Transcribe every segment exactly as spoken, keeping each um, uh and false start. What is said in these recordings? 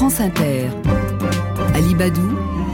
France Inter. Ali Badou,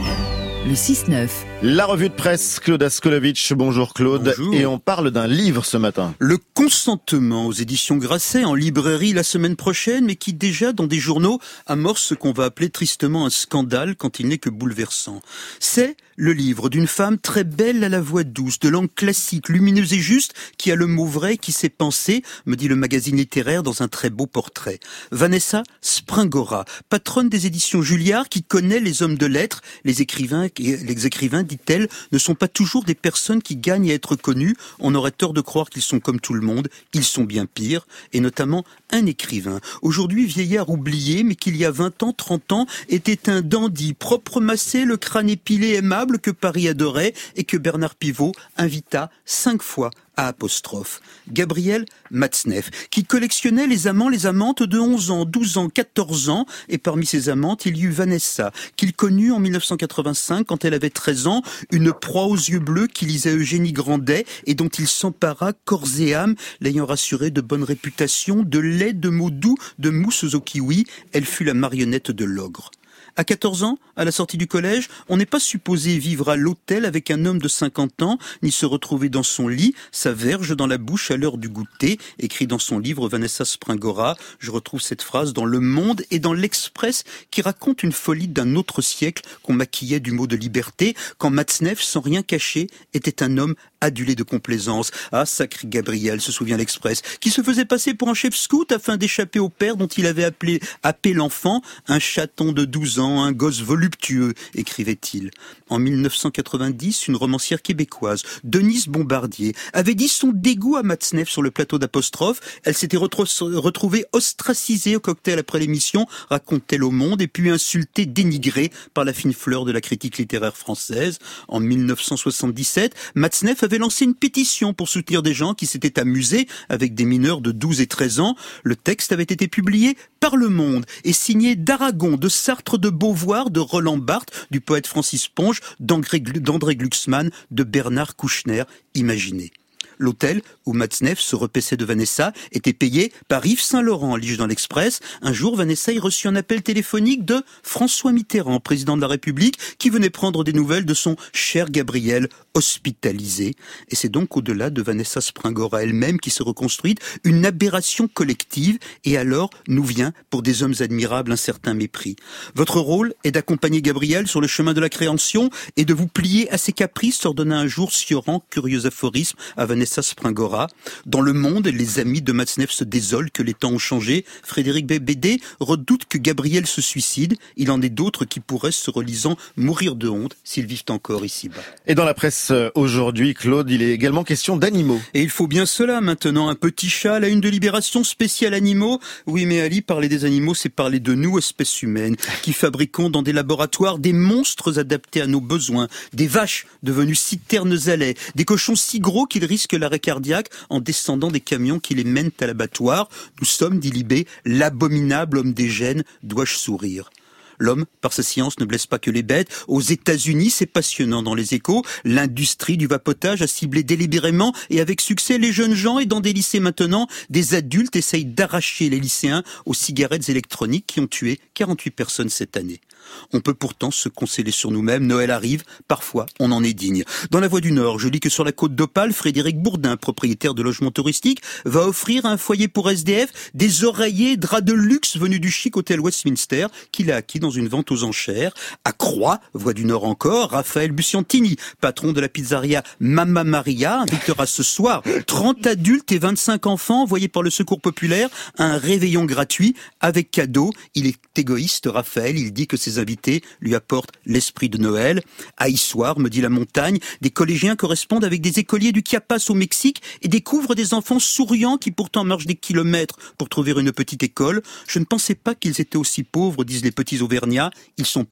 le six neuf. La revue de presse, Claude Askolovitch. Bonjour Claude. Bonjour. Et on parle d'un livre ce matin. Le Consentement aux éditions Grasset, en librairie la semaine prochaine, mais qui déjà dans des journaux amorce ce qu'on va appeler tristement un scandale quand il n'est que bouleversant. C'est le livre d'une femme très belle à la voix douce, de langue classique, lumineuse et juste, qui a le mot vrai, qui sait penser, me dit le magazine littéraire dans un très beau portrait. Vanessa Springora, patronne des éditions Julliard, qui connaît les hommes de lettres, les écrivains, les écrivains, dit-elle, ne sont pas toujours des personnes qui gagnent à être connues. On aurait tort de croire qu'ils sont comme tout le monde. Ils sont bien pires, et notamment un écrivain. Aujourd'hui vieillard oublié, mais qu'il y a vingt ans, trente ans, était un dandy, propre massé, le crâne épilé, aimable, que Paris adorait et que Bernard Pivot invita cinq fois à apostrophe. Gabriel Matzneff, qui collectionnait les amants, les amantes de onze ans, douze ans, quatorze ans, et parmi ces amantes, il y eut Vanessa, qu'il connut en mille neuf cent quatre-vingt-cinq quand elle avait treize ans, une proie aux yeux bleus qui lisait Eugénie Grandet et dont il s'empara corps et âme, l'ayant rassurée de bonne réputation, de lait, de mots doux, de mousses au kiwi, elle fut la marionnette de l'ogre. À quatorze ans, à la sortie du collège, on n'est pas supposé vivre à l'hôtel avec un homme de cinquante ans, ni se retrouver dans son lit, sa verge dans la bouche à l'heure du goûter, écrit dans son livre Vanessa Springora. Je retrouve cette phrase dans Le Monde et dans l'Express qui raconte une folie d'un autre siècle qu'on maquillait du mot de liberté, quand Matzneff, sans rien cacher, était un homme adulé de complaisance. Ah, sacré Gabriel, se souvient l'Express, qui se faisait passer pour un chef scout afin d'échapper au père dont il avait appelé, appelé l'enfant, un chaton de douze ans, un gosse voluptueux, écrivait-il. En mille neuf cent quatre-vingt-dix, une romancière québécoise, Denise Bombardier, avait dit son dégoût à Matzneff sur le plateau d'Apostrophe. Elle s'était retro- retrouvée ostracisée au cocktail après l'émission, raconte-t-elle au Monde, et puis insultée, dénigrée par la fine fleur de la critique littéraire française. En mille neuf cent soixante-dix-sept, Matzneff avait lancé une pétition pour soutenir des gens qui s'étaient amusés avec des mineurs de douze et treize ans. Le texte avait été publié par Le Monde et signé d'Aragon, de Sartre, de Beauvoir, de Roland Barthes, du poète Francis Ponge, d'André Glucksmann, de Bernard Kouchner. Imaginez. L'hôtel où Matzneff se repaissait de Vanessa était payé par Yves Saint-Laurent, lige dans l'Express. Un jour, Vanessa y reçut un appel téléphonique de François Mitterrand, président de la République, qui venait prendre des nouvelles de son cher Gabriel, hospitalisé. Et c'est donc au-delà de Vanessa Springora elle-même qui se reconstruit une aberration collective. Et alors nous vient, pour des hommes admirables, un certain mépris. Votre rôle est d'accompagner Gabriel sur le chemin de la création et de vous plier à ses caprices, ordonna un jour Sioran, curieux aphorisme, à Vanessa Springora. Dans Le Monde, les amis de Matzneff se désolent que les temps ont changé. Frédéric Bébédé redoute que Gabriel se suicide. Il en est d'autres qui pourraient, se relisant, mourir de honte s'ils vivent encore ici-bas. Et dans la presse aujourd'hui, Claude, il est également question d'animaux. Et il faut bien cela maintenant, un petit chat à la une de Libération spéciale animaux. Oui, mais Ali, parler des animaux, c'est parler de nous, espèces humaines, qui fabriquons dans des laboratoires des monstres adaptés à nos besoins, des vaches devenues citernes à lait, des cochons si gros qu'ils risquent l'arrêt cardiaque en descendant des camions qui les mènent à l'abattoir. Nous sommes, dit Libé, l'abominable homme des gènes, dois-je sourire? L'homme, par sa science, ne blesse pas que les bêtes. Aux États-Unis, c'est passionnant dans les Échos. L'industrie du vapotage a ciblé délibérément et avec succès les jeunes gens, et dans des lycées maintenant, des adultes essayent d'arracher les lycéens aux cigarettes électroniques qui ont tué quarante-huit personnes cette année. On peut pourtant se consoler sur nous-mêmes. Noël arrive, parfois on en est digne. Dans La Voix du Nord, je lis que sur la côte d'Opale, Frédéric Bourdin, propriétaire de logements touristiques, va offrir à un foyer pour S D F des oreillers, draps de luxe venus du chic hôtel Westminster qu'il a acquis dans une vente aux enchères. À Croix, Voix du Nord encore, Raphaël Busciantini, patron de la pizzeria Mamma Maria, invitera ce soir trente adultes et vingt-cinq enfants envoyés par le Secours populaire à un réveillon gratuit avec cadeau. Il est égoïste, Raphaël, il dit que ses invités lui apportent l'esprit de Noël. À Issoire, me dit La Montagne, des collégiens correspondent avec des écoliers du Chiapas au Mexique et découvrent des enfants souriants qui pourtant marchent des kilomètres pour trouver une petite école. Je ne pensais pas qu'ils étaient aussi pauvres, disent les petits Auvergnats. Ils sont pauvres,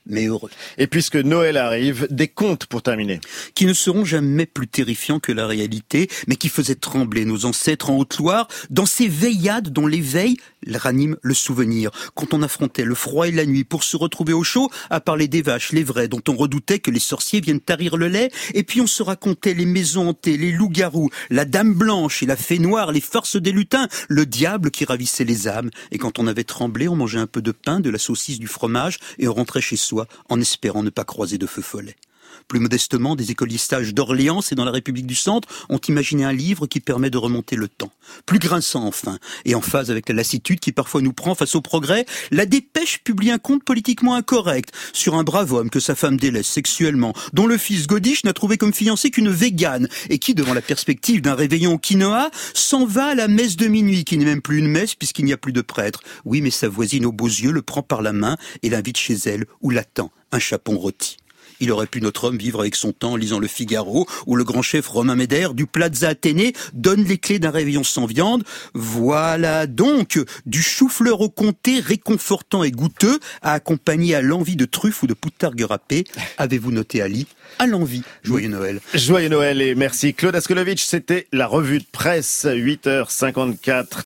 mais heureux. Et puisque Noël arrive, des contes pour terminer. Qui ne seront jamais plus terrifiants que la réalité, mais qui faisaient trembler nos ancêtres en Haute-Loire dans ces veillades dont l'éveil ranime le souvenir. Quand on affrontait le froid et la nuit pour se retrouver au chaud, à parler des vaches, les vrais, dont on redoutait que les sorciers viennent tarir le lait, et puis on se racontait les maisons hantées, les loups-garous, la dame blanche et la fée noire, les farces des lutins, le diable qui ravissait les âmes. Et quand on avait tremblé, on mangeait un peu de pain, de la saucisse, du fromage, et on rentrait chez soi en espérant ne pas croiser de feu follet. Plus modestement, des écoliers sages d'Orléans et dans la République du Centre ont imaginé un livre qui permet de remonter le temps. Plus grinçant enfin, et en phase avec la lassitude qui parfois nous prend face au progrès, La Dépêche publie un conte politiquement incorrect sur un brave homme que sa femme délaisse sexuellement, dont le fils Godiche n'a trouvé comme fiancée qu'une végane, et qui, devant la perspective d'un réveillon au quinoa, s'en va à la messe de minuit, qui n'est même plus une messe puisqu'il n'y a plus de prêtre. Oui, mais sa voisine aux beaux yeux le prend par la main et l'invite chez elle, où l'attend un chapon rôti. Il aurait pu, notre homme, vivre avec son temps en lisant Le Figaro, où le grand chef Romain Médère, du Plaza Athénée, donne les clés d'un réveillon sans viande. Voilà donc du chou-fleur au comté, réconfortant et goûteux, à accompagner à l'envie de truffes ou de poutargue râpée. Avez-vous noté, Ali ? À l'envie. Joyeux Noël. Joyeux Noël et merci Claude Askolovitch. C'était la revue de presse, huit heures cinquante-quatre.